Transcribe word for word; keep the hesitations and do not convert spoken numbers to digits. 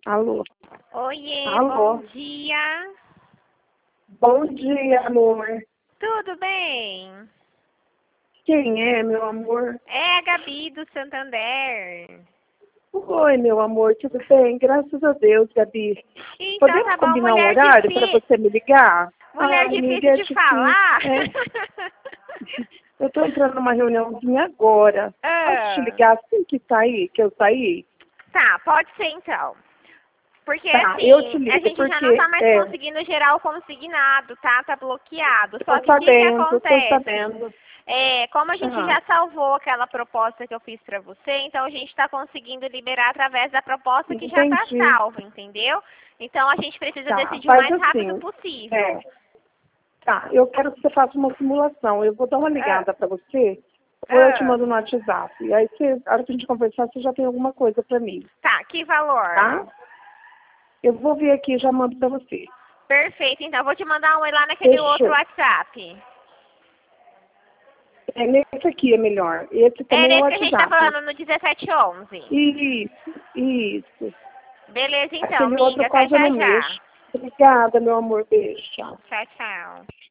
Alô? Oiê, Alô? bom dia. Bom dia, amor. Tudo bem? Quem é, meu amor? É a Gabi do Santander. Oi, meu amor, tudo bem? Graças a Deus, Gabi. Então Podemos tá bom, combinar um mulher horário para difícil. você me ligar? Mulher Ai, amiga, difícil é de difícil. falar. É. Eu tô entrando numa reuniãozinha agora. Posso te Ah, ligar assim que sair, que eu saí? tá, pode ser então. Porque Tá, eu te assim, a ligo gente já não porque, tá mais é, conseguindo gerar o consignado, tá? Tá bloqueado. Só tô que o que que sabendo, tô acontece? sabendo. É, como a gente Ah, já salvou aquela proposta que eu fiz pra você, então a gente está conseguindo liberar através da proposta que já está entendi. salva, entendeu? Então a gente precisa Tá, decidir o faz mais rápido assim. possível. É. Tá, eu quero que você faça uma simulação. Eu vou dar uma Ah, ligada para você, ou eu te ah, mando no WhatsApp. E aí, você, na hora que a gente conversar, você já tem alguma coisa para mim, tá, que valor? tá? Eu vou ver aqui e já mando para você. Perfeito, então eu vou te mandar um oi lá naquele outro Fechou. WhatsApp. É nesse aqui é melhor. Esse É também é o nesse que a gente tá WhatsApp. falando no dezessete onze. Isso, isso. Beleza então, Aquele outro amiga, até quase eu já não já. mexo. Obrigada, meu amor. Beijo. Tchau. Tchau, tchau.